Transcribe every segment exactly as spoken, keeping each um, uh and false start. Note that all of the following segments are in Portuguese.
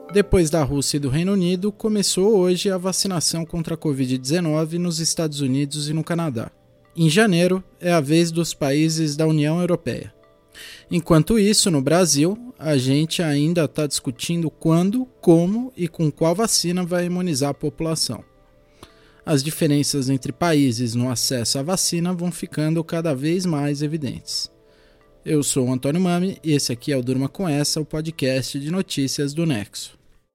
Depois da Rússia e do Reino Unido, começou hoje a vacinação contra a covid dezenove nos Estados Unidos e no Canadá. Em janeiro, é a vez dos países da União Europeia. Enquanto isso, no Brasil, a gente ainda está discutindo quando, como e com qual vacina vai imunizar a população. As diferenças entre países no acesso à vacina vão ficando cada vez mais evidentes. Eu sou o Antônio Mami e esse aqui é o Durma Com Essa, o podcast de notícias do Nexo.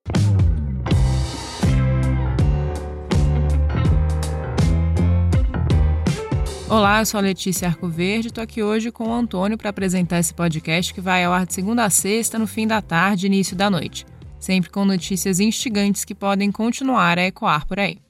Olá, eu sou a Letícia Arcoverde e estou aqui hoje com o Antônio para apresentar esse podcast que vai ao ar de segunda a sexta, no fim da tarde e início da noite. Sempre com notícias instigantes que podem continuar a ecoar por aí.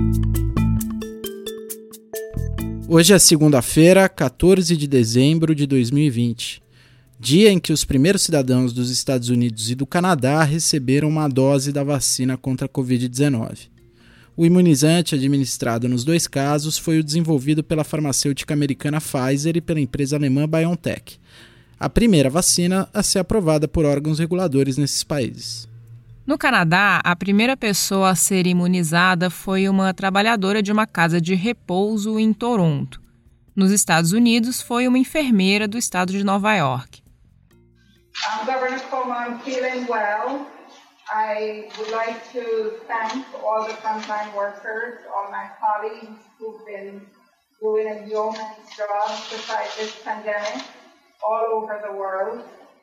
Hoje é segunda-feira, quatorze de dezembro de dois mil e vinte, dia em que os primeiros cidadãos dos Estados Unidos e do Canadá receberam uma dose da vacina contra a covid dezenove. O imunizante administrado nos dois casos foi o desenvolvido pela farmacêutica americana Pfizer e pela empresa alemã BioNTech, a primeira vacina a ser aprovada por órgãos reguladores nesses países. No Canadá, a primeira pessoa a ser imunizada foi uma trabalhadora de uma casa de repouso em Toronto. Nos Estados Unidos, foi uma enfermeira do estado de Nova York. Um, Governor Cuomo, I'm feeling well. I would like to thank all the frontline workers, all my colleagues who've been doing a yeoman's job to fight this pandemic all over the world.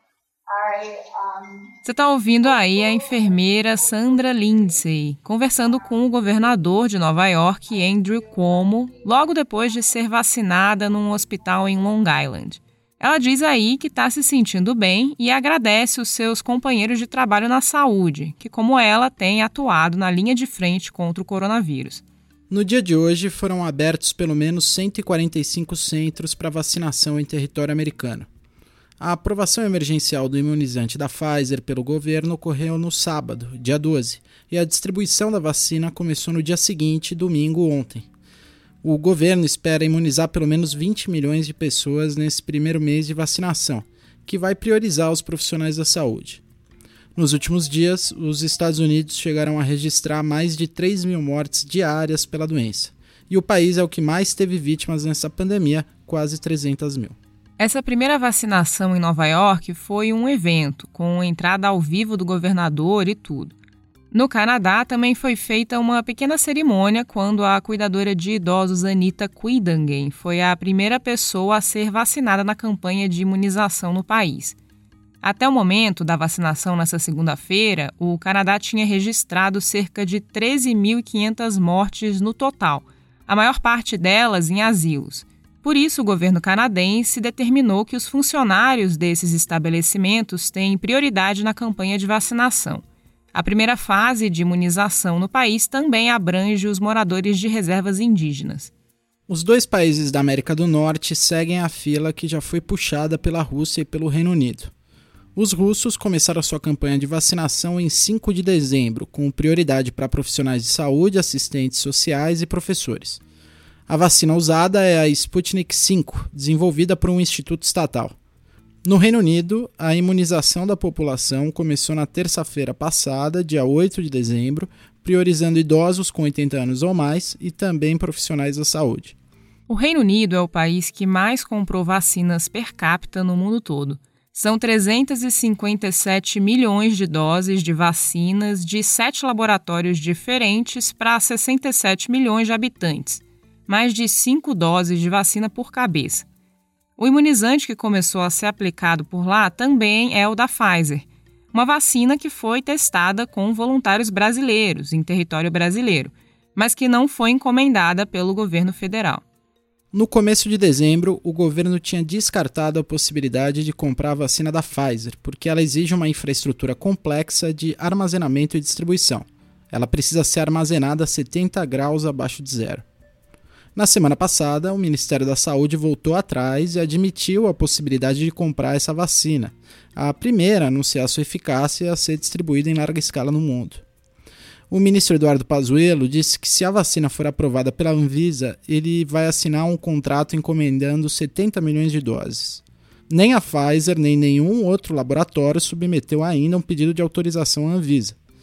I, um... Você está ouvindo aí a enfermeira Sandra Lindsay conversando com o governador de Nova York, Andrew Cuomo, logo depois de ser vacinada num hospital em Long Island. Ela diz aí que está se sentindo bem e agradece os seus companheiros de trabalho na saúde, que, como ela, têm atuado na linha de frente contra o coronavírus. No dia de hoje, foram abertos pelo menos cento e quarenta e cinco centros para vacinação em território americano. A aprovação emergencial do imunizante da Pfizer pelo governo ocorreu no sábado, dia doze, e a distribuição da vacina começou no dia seguinte, domingo, ontem. O governo espera imunizar pelo menos vinte milhões de pessoas nesse primeiro mês de vacinação, que vai priorizar os profissionais da saúde. Nos últimos dias, os Estados Unidos chegaram a registrar mais de três mil mortes diárias pela doença, e o país é o que mais teve vítimas nessa pandemia, quase trezentas mil. Essa primeira vacinação em Nova York foi um evento, com entrada ao vivo do governador e tudo. No Canadá, também foi feita uma pequena cerimônia quando a cuidadora de idosos Anita Cuidanguem foi a primeira pessoa a ser vacinada na campanha de imunização no país. Até o momento da vacinação nesta segunda-feira, o Canadá tinha registrado cerca de treze mil e quinhentas mortes no total, a maior parte delas em asilos. Por isso, o governo canadense determinou que os funcionários desses estabelecimentos têm prioridade na campanha de vacinação. A primeira fase de imunização no país também abrange os moradores de reservas indígenas. Os dois países da América do Norte seguem a fila que já foi puxada pela Rússia e pelo Reino Unido. Os russos começaram sua campanha de vacinação em cinco de dezembro, com prioridade para profissionais de saúde, assistentes sociais e professores. A vacina usada é a Sputnik cinco, desenvolvida por um instituto estatal. No Reino Unido, a imunização da população começou na terça-feira passada, dia oito de dezembro, priorizando idosos com oitenta anos ou mais e também profissionais da saúde. O Reino Unido é o país que mais comprou vacinas per capita no mundo todo. São trezentos e cinquenta e sete milhões de doses de vacinas de sete laboratórios diferentes para sessenta e sete milhões de habitantes, mais de cinco doses de vacina por cabeça. O imunizante que começou a ser aplicado por lá também é o da Pfizer, uma vacina que foi testada com voluntários brasileiros, em território brasileiro, mas que não foi encomendada pelo governo federal. No começo de dezembro, o governo tinha descartado a possibilidade de comprar a vacina da Pfizer, porque ela exige uma infraestrutura complexa de armazenamento e distribuição. Ela precisa ser armazenada a setenta graus abaixo de zero. Na semana passada, o Ministério da Saúde voltou atrás e admitiu a possibilidade de comprar essa vacina, a primeira a anunciar sua eficácia a ser distribuída em larga escala no mundo. O ministro Eduardo Pazuello disse que se a vacina for aprovada pela Anvisa, ele vai assinar um contrato encomendando setenta milhões de doses. Nem a Pfizer nem nenhum outro laboratório submeteu ainda um pedido de autorização à Anvisa.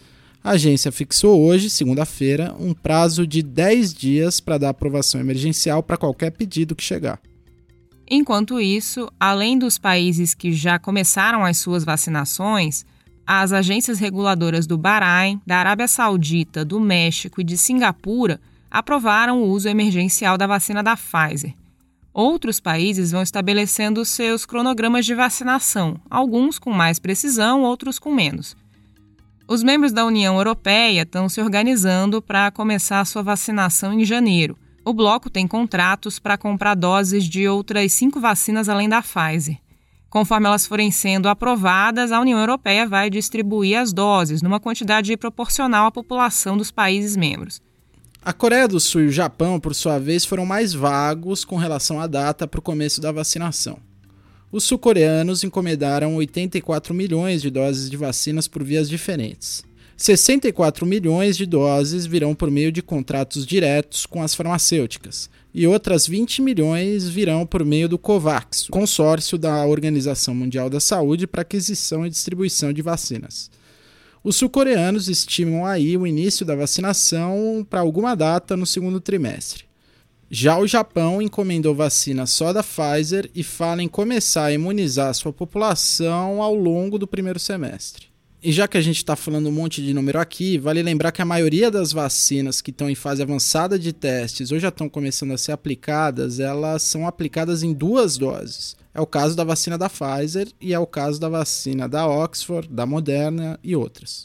A agência fixou hoje, segunda-feira, um prazo de dez dias para dar aprovação emergencial para qualquer pedido que chegar. Enquanto isso, além dos países que já começaram as suas vacinações, as agências reguladoras do Bahrein, da Arábia Saudita, do México e de Singapura aprovaram o uso emergencial da vacina da Pfizer. Outros países vão estabelecendo seus cronogramas de vacinação, alguns com mais precisão, outros com menos. Os membros da União Europeia estão se organizando para começar a sua vacinação em janeiro. O bloco tem contratos para comprar doses de outras cinco vacinas além da Pfizer. Conforme elas forem sendo aprovadas, a União Europeia vai distribuir as doses numa quantidade proporcional à população dos países membros. A Coreia do Sul e o Japão, por sua vez, foram mais vagos com relação à data para o começo da vacinação. Os sul-coreanos encomendaram oitenta e quatro milhões de doses de vacinas por vias diferentes. sessenta e quatro milhões de doses virão por meio de contratos diretos com as farmacêuticas e outras vinte milhões virão por meio do COVAX, consórcio da Organização Mundial da Saúde para aquisição e distribuição de vacinas. Os sul-coreanos estimam aí o início da vacinação para alguma data no segundo trimestre. Já o Japão encomendou vacina só da Pfizer e fala em começar a imunizar sua população ao longo do primeiro semestre. E já que a gente está falando um monte de número aqui, vale lembrar que a maioria das vacinas que estão em fase avançada de testes ou já estão começando a ser aplicadas, elas são aplicadas em duas doses. É o caso da vacina da Pfizer e é o caso da vacina da Oxford, da Moderna e outras.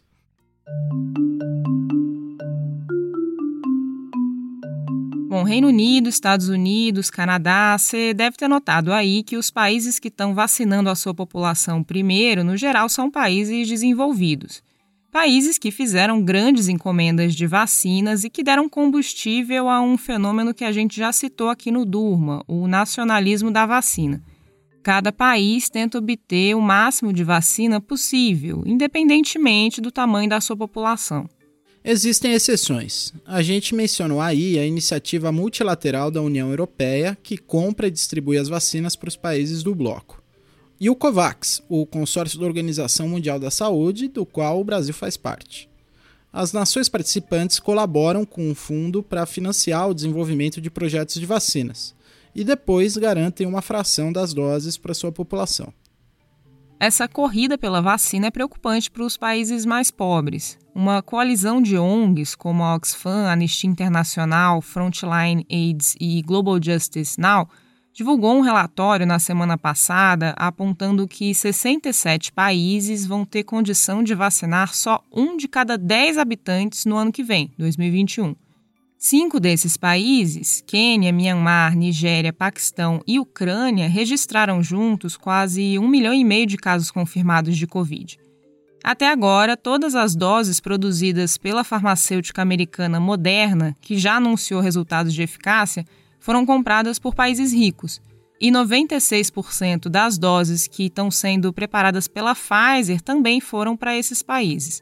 Bom, Reino Unido, Estados Unidos, Canadá, você deve ter notado aí que os países que estão vacinando a sua população primeiro, no geral, são países desenvolvidos. Países que fizeram grandes encomendas de vacinas e que deram combustível a um fenômeno que a gente já citou aqui no Durma, o nacionalismo da vacina. Cada país tenta obter o máximo de vacina possível, independentemente do tamanho da sua população. Existem exceções. A gente mencionou aí a iniciativa multilateral da União Europeia, que compra e distribui as vacinas para os países do bloco. E o COVAX, o consórcio da Organização Mundial da Saúde, do qual o Brasil faz parte. As nações participantes colaboram com um fundo para financiar o desenvolvimento de projetos de vacinas e depois garantem uma fração das doses para sua população. Essa corrida pela vacina é preocupante para os países mais pobres. Uma coalizão de O N Gs como a Oxfam, Anistia Internacional, Frontline AIDS e Global Justice Now divulgou um relatório na semana passada apontando que sessenta e sete países vão ter condição de vacinar só um de cada dez habitantes no ano que vem, dois mil e vinte e um. Cinco desses países, Quênia, Mianmar, Nigéria, Paquistão e Ucrânia, registraram juntos quase um milhão e meio de casos confirmados de Covid. Até agora, todas as doses produzidas pela farmacêutica americana Moderna, que já anunciou resultados de eficácia, foram compradas por países ricos, e noventa e seis por cento das doses que estão sendo preparadas pela Pfizer também foram para esses países.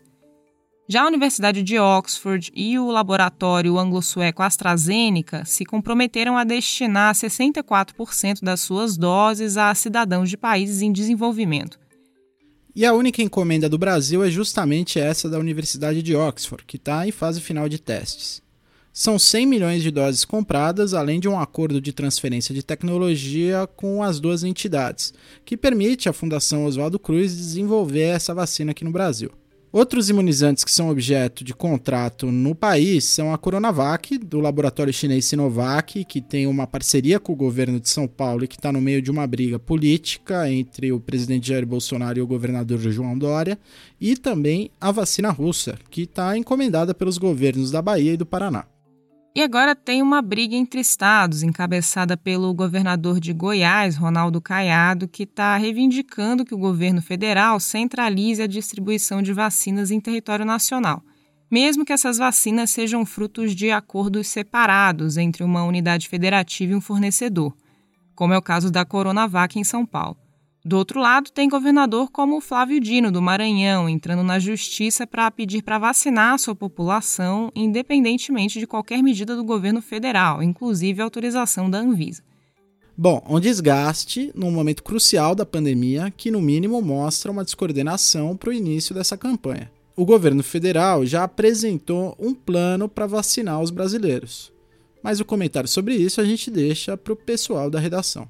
Já a Universidade de Oxford e o laboratório anglo-sueco AstraZeneca se comprometeram a destinar sessenta e quatro por cento das suas doses a cidadãos de países em desenvolvimento. E a única encomenda do Brasil é justamente essa da Universidade de Oxford, que está em fase final de testes. São cem milhões de doses compradas, além de um acordo de transferência de tecnologia com as duas entidades, que permite à Fundação Oswaldo Cruz desenvolver essa vacina aqui no Brasil. Outros imunizantes que são objeto de contrato no país são a Coronavac, do laboratório chinês Sinovac, que tem uma parceria com o governo de São Paulo e que está no meio de uma briga política entre o presidente Jair Bolsonaro e o governador João Dória, e também a vacina russa, que está encomendada pelos governos da Bahia e do Paraná. E agora tem uma briga entre estados, encabeçada pelo governador de Goiás, Ronaldo Caiado, que está reivindicando que o governo federal centralize a distribuição de vacinas em território nacional, mesmo que essas vacinas sejam frutos de acordos separados entre uma unidade federativa e um fornecedor, como é o caso da Coronavac em São Paulo. Do outro lado, tem governador como o Flávio Dino, do Maranhão, entrando na justiça para pedir para vacinar a sua população, independentemente de qualquer medida do governo federal, inclusive a autorização da Anvisa. Bom, um desgaste num momento crucial da pandemia que, no mínimo, mostra uma descoordenação para o início dessa campanha. o governo federal já apresentou um plano para vacinar os brasileiros. Mas o comentário sobre isso a gente deixa para o pessoal da redação.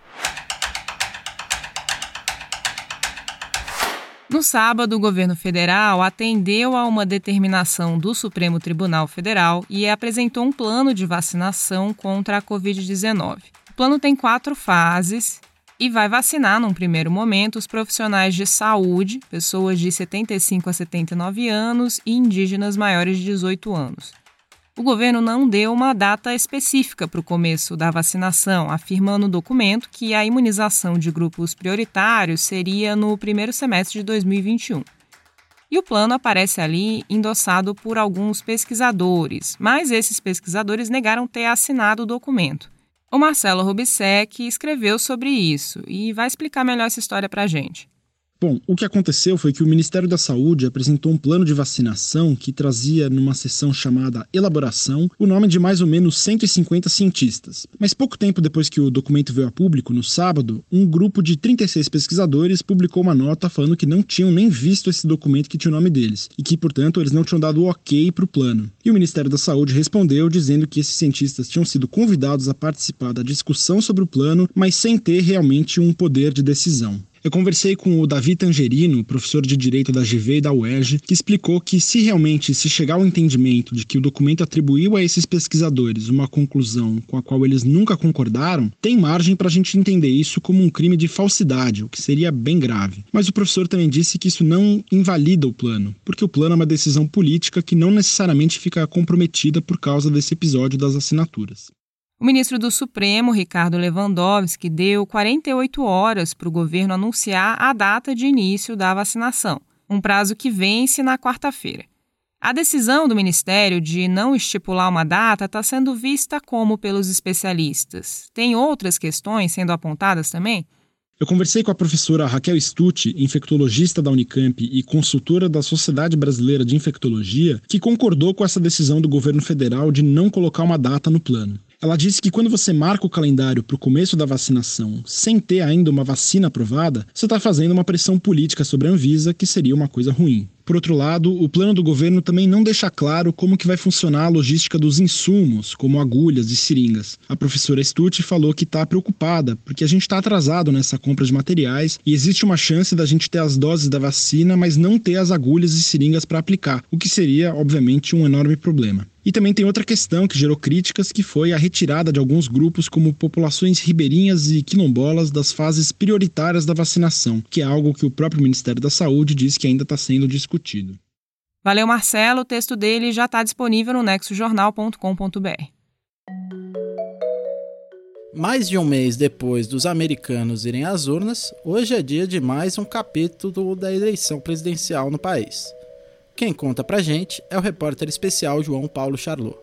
No sábado, o governo federal atendeu a uma determinação do Supremo Tribunal Federal e apresentou um plano de vacinação contra a covid dezenove. O plano tem quatro fases e vai vacinar, num primeiro momento, os profissionais de saúde, pessoas de setenta e cinco a setenta e nove anos e indígenas maiores de dezoito anos. O governo não deu uma data específica para o começo da vacinação, afirmando no documento que a imunização de grupos prioritários seria no primeiro semestre de dois mil e vinte e um. E o plano aparece ali endossado por alguns pesquisadores, mas esses pesquisadores negaram ter assinado o documento. O Marcelo Rubissec escreveu sobre isso e vai explicar melhor essa história para a gente. Bom, o que aconteceu foi que o Ministério da Saúde apresentou um plano de vacinação que trazia, numa sessão chamada Elaboração, o nome de mais ou menos cento e cinquenta cientistas. Mas pouco tempo depois que o documento veio a público, no sábado, um grupo de trinta e seis pesquisadores publicou uma nota falando que não tinham nem visto esse documento que tinha o nome deles, e que, portanto, eles não tinham dado o ok para o plano. E o Ministério da Saúde respondeu dizendo que esses cientistas tinham sido convidados a participar da discussão sobre o plano, mas sem ter realmente um poder de decisão. Eu conversei com o Davi Tangerino, professor de Direito da G V e da U E R J, que explicou que se realmente se chegar ao entendimento de que o documento atribuiu a esses pesquisadores uma conclusão com a qual eles nunca concordaram, tem margem para a gente entender isso como um crime de falsidade, o que seria bem grave. Mas o professor também disse que isso não invalida o plano, porque o plano é uma decisão política que não necessariamente fica comprometida por causa desse episódio das assinaturas. O ministro do Supremo, Ricardo Lewandowski, deu quarenta e oito horas para o governo anunciar a data de início da vacinação, um prazo que vence na quarta-feira. A decisão do Ministério de não estipular uma data está sendo vista como pelos especialistas. Tem outras questões sendo apontadas também? Eu conversei com a professora Raquel Stucci, infectologista da Unicamp e consultora da Sociedade Brasileira de Infectologia, que concordou com essa decisão do governo federal de não colocar uma data no plano. Ela disse que quando você marca o calendário para o começo da vacinação sem ter ainda uma vacina aprovada, você está fazendo uma pressão política sobre a Anvisa, que seria uma coisa ruim. Por outro lado, o plano do governo também não deixa claro como que vai funcionar a logística dos insumos, como agulhas e seringas. A professora Stucci falou que está preocupada, porque a gente está atrasado nessa compra de materiais e existe uma chance da gente ter as doses da vacina, mas não ter as agulhas e seringas para aplicar, o que seria, obviamente, um enorme problema. E também tem outra questão que gerou críticas, que foi a retirada de alguns grupos como populações ribeirinhas e quilombolas das fases prioritárias da vacinação, que é algo que o próprio Ministério da Saúde diz que ainda está sendo discutido. Valeu, Marcelo. O texto dele já está disponível no nexo jornal ponto com ponto b r. Mais de um mês depois dos americanos irem às urnas, hoje é dia de mais um capítulo da eleição presidencial no país. Quem conta pra gente é o repórter especial João Paulo Charlot.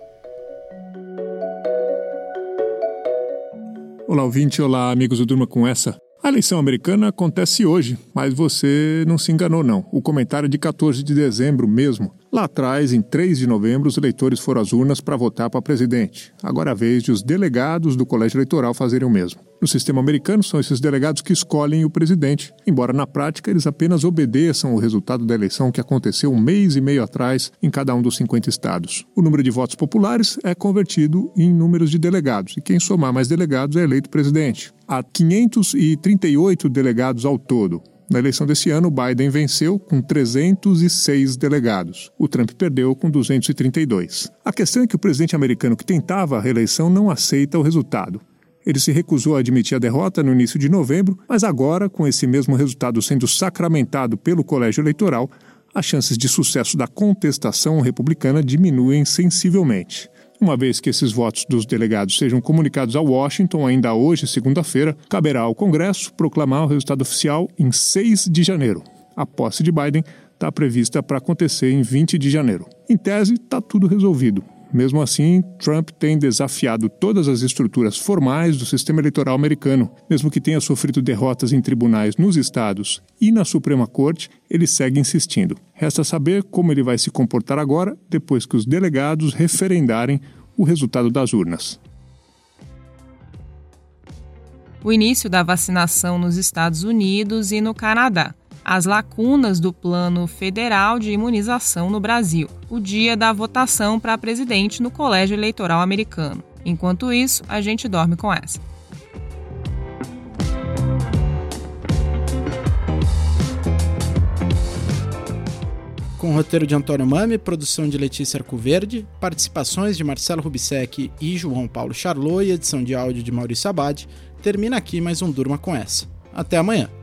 Olá, ouvinte. Olá, amigos do Durma Com Essa. A eleição americana acontece hoje, mas você não se enganou, não. O comentário é de quatorze de dezembro mesmo. Lá atrás, em três de novembro, os eleitores foram às urnas para votar para presidente. Agora é a vez de os delegados do colégio eleitoral fazerem o mesmo. No sistema americano, são esses delegados que escolhem o presidente, embora na prática eles apenas obedeçam o resultado da eleição que aconteceu um mês e meio atrás em cada um dos cinquenta estados. O número de votos populares é convertido em números de delegados, e quem somar mais delegados é eleito presidente. Há quinhentos e trinta e oito delegados ao todo. Na eleição desse ano, Biden venceu com trezentos e seis delegados. O Trump perdeu com duzentos e trinta e dois. A questão é que o presidente americano que tentava a reeleição não aceita o resultado. Ele se recusou a admitir a derrota no início de novembro, mas agora, com esse mesmo resultado sendo sacramentado pelo colégio eleitoral, as chances de sucesso da contestação republicana diminuem sensivelmente. Uma vez que esses votos dos delegados sejam comunicados a Washington ainda hoje, segunda-feira, caberá ao Congresso proclamar o resultado oficial em seis de janeiro. A posse de Biden está prevista para acontecer em vinte de janeiro. Em tese, está tudo resolvido. Mesmo assim, Trump tem desafiado todas as estruturas formais do sistema eleitoral americano. Mesmo que tenha sofrido derrotas em tribunais nos estados e na Suprema Corte, ele segue insistindo. Resta saber como ele vai se comportar agora, depois que os delegados referendarem o resultado das urnas. O início da vacinação nos Estados Unidos e no Canadá. as lacunas do Plano Federal de Imunização no Brasil, o dia da votação para presidente no Colégio Eleitoral Americano. Enquanto isso, a gente dorme com essa. Com roteiro de Antônio Mami, produção de Letícia Arcoverde, participações de Marcelo Rubissec e João Paulo Charlot e edição de áudio de Maurício Abad, termina aqui mais um Durma com Essa. Até amanhã.